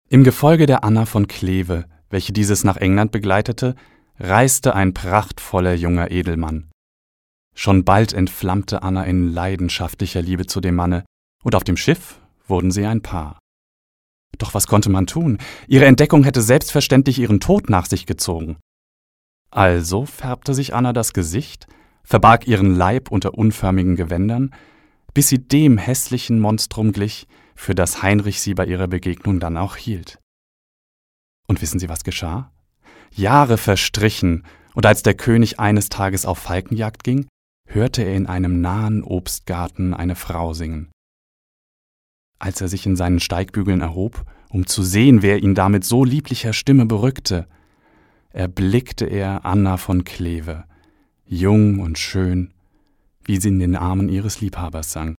Im Gefolge der Anna von Kleve, welche dieses nach England begleitete, reiste ein prachtvoller junger Edelmann. Schon bald entflammte Anna in leidenschaftlicher Liebe zu dem Manne, und auf dem Schiff wurden sie ein Paar. Doch was konnte man tun? Ihre Entdeckung hätte selbstverständlich ihren Tod nach sich gezogen. Also färbte sich Anna das Gesicht, verbarg ihren Leib unter unförmigen Gewändern, bis sie dem hässlichen Monstrum glich, für das Heinrich sie bei ihrer Begegnung dann auch hielt. Und wissen Sie, was geschah? Jahre verstrichen, und als der König eines Tages auf Falkenjagd ging, hörte er in einem nahen Obstgarten eine Frau singen. Als er sich in seinen Steigbügeln erhob, um zu sehen, wer ihn da mit so lieblicher Stimme berückte, erblickte er Anna von Kleve, jung und schön, wie sie in den Armen ihres Liebhabers sang.